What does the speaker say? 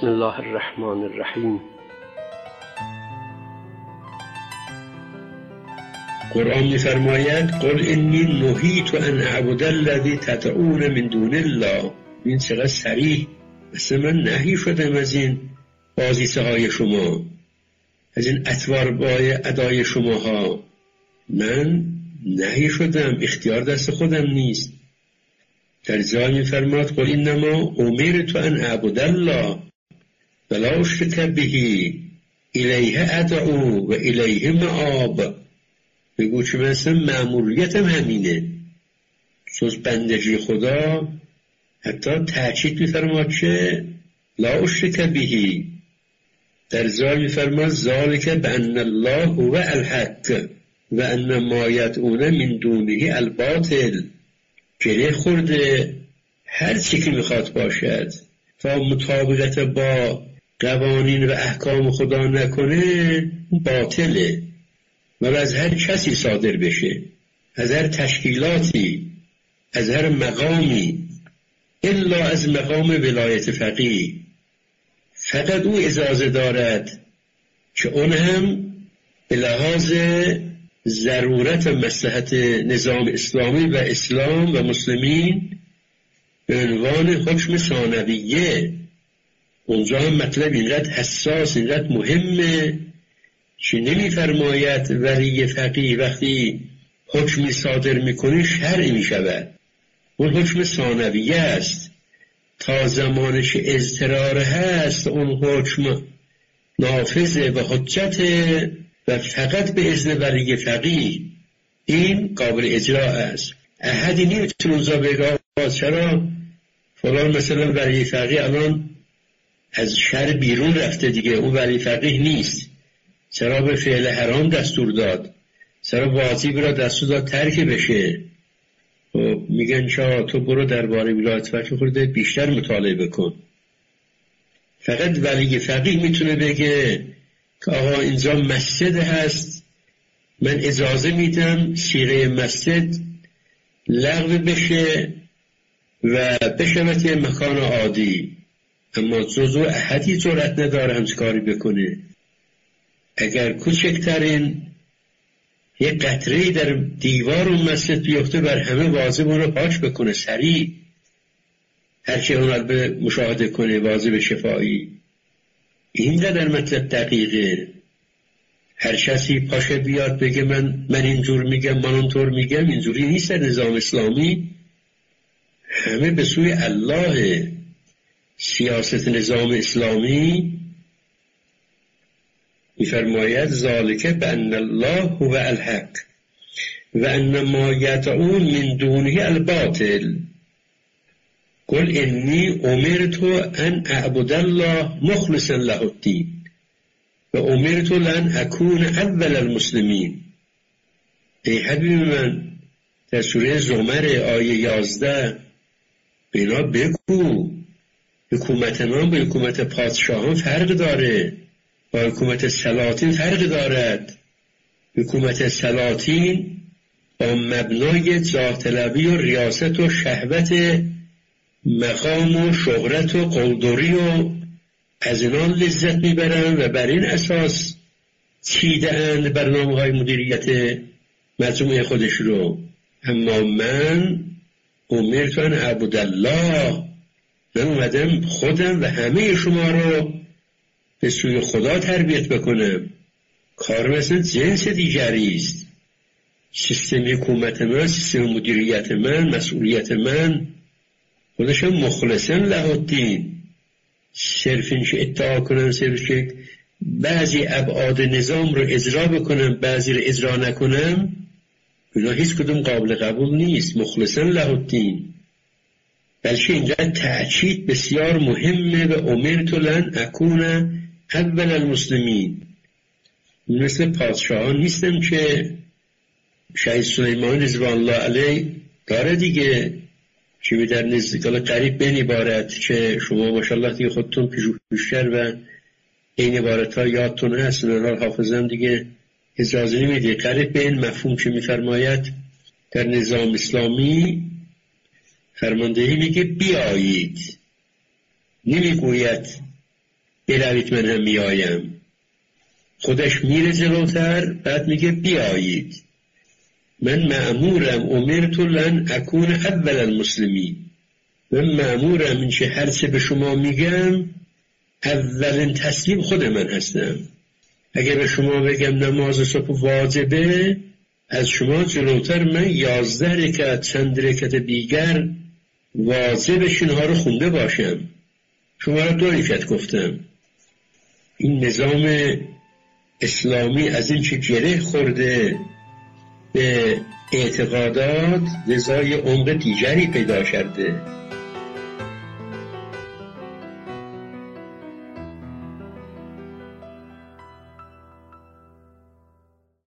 بسم الله الرحمن الرحیم. قرآن می‌فرماید قل انی نهیت ان اعبد الذی تدعون من دون الله. این چقدر صریح. مثل من نهی شدم از این بازیسه های شما، از این اطوار ادای شماها. من نهی شدم، اختیار دست خودم نیست. در جای می‌فرماید قل انما امرت ان اعبد الله ولا اشرک به الیه ادعو و الیه مآب. بگو چه مثلا مأموریتم همینه، جز بندگی خدا. حتی تأکید می‌فرماید چه لا اشرک به. در جای می‌فرماید ذالک بأن الله هو الحق و ان ما یدعون من دونه الباطل. گره خورده هر چی که میخواد باشد تا مطابقت با قوانین و احکام خدا نکنه باطله و از هر کسی صادر بشه، از هر تشکیلاتی، از هر مقامی، الا از مقام ولایت فقیه. فقط او اجازه دارد که اون هم به لحاظ ضرورت و مصلحت نظام اسلامی و اسلام و مسلمین به عنوان حکم ثانویه. اونجا هم مطلب اینقدر حساس، اینقدر مهمه که نمی‌فرماید ولی فقیه وقتی حکمی صادر میکنه شرعی میشود. اون حکم ثانویه است، تا زمانی که اضطرار هست اون حکم نافذه و حجته و فقط به اذن ولی فقیه این قابل اجرا است. احدی نمیتونه اونجا بگه چرا فلان مثلا ولی فقیه الان از شهر بیرون رفته دیگه، اون ولی فقیه نیست، چرا به فعل حرام دستور داد، چرا واجب را دستور داد ترک بشه. خب میگن چرا تو برو درباره ولایت فقیه خورده بیشتر مطالعه بکن. فقط ولی فقیه میتونه بگه که آقا اینجا مسجد هست، من اجازه میدم صیغه مسجد لغو بشه و بشود یه مکان عادی، اما جزو احدی جرأت نداره همچه کاری بکنه. اگر کوچکترین یه قطره‌ای در دیوار اون مسجد بیفته بر همه واجب اون رو پاک بکنه سریع، هرچی اون رو به مشاهده کنه واجب شفایی. اینقدر مطلب دقیقه. هر کسی پاشه بیاد بگه من اینجور میگم، من اونطور میگم، اینجوری نیست در نظام اسلامی. همه به سوی الله. سیاست نظام اسلامی میفرماید ذالک بأن الله هو الحق و ان ما یدعون من دونه الباطل. قل انی امرت ان اعبد الله مخلصا له الدین و امرت لن اکون اول المسلمین. ای حبیب من، در سوره زمر آیه 11 بینا بگو حکومت ما با حکومت پادشاهان فرق داره، با حکومت سلاطین فرق دارد. حکومت سلاطین با مبنای جاه طلبی و ریاست و شهوت مقام و شهرت و قلدری و از اینان لذت میبرن و بر این اساس چیده اند برنامه‌های مدیریت مجموعه خودش رو. اما من امرت ان اعبد الله، من اومدم خودم و همه شما رو به سوی خدا تربیت بکنم. کار مثلا جنس دیگری است. سیستم حکومت من، سیستم مدیریت من، مسئولیت من خودشم مخلصا له الدین. صرف این که ادعا کنم، صرف که بعضی ابعاد نظام رو اجرا بکنم بعضی رو اجرا نکنم، اینا هیچ کدوم قابل قبول نیست. مخلصا له الدین. بلکه اینجا تأکید بسیار مهمه و امرت لن اکون اول المسلمین. مثل پادشاهان نیستم که شهید سلیمان رضوان الله علیه داره دیگه، که می در نزدیکال قریب به این عبارت که شما ماشاءالله دیگه خودتون پیشتر و این عبارت ها یادتون هست، من حافظم دیگه اجازه نمیده. قریب به این مفهوم که میفرماید در نظام اسلامی فرماندهی میگه بیایید، نمیگوید بروید من هم میآیم. خودش میره جلوتر، بعد میگه بیایید. من مأمورم، امرت لن اکون اول المسلمین. من مأمورم این که هر چه به شما میگم اولین تسلیم خود من هستم. اگر به شما بگم نماز صبح واجبه، از شما جلوتر من 11 رکعت چند رکعت دیگر واجبش اینها رو خونده باشم. شما را 2 رکعت گفتم. این نظام اسلامی از این چه گره خورده به اعتقادات، لذای عمق دیگری پیدا کرده.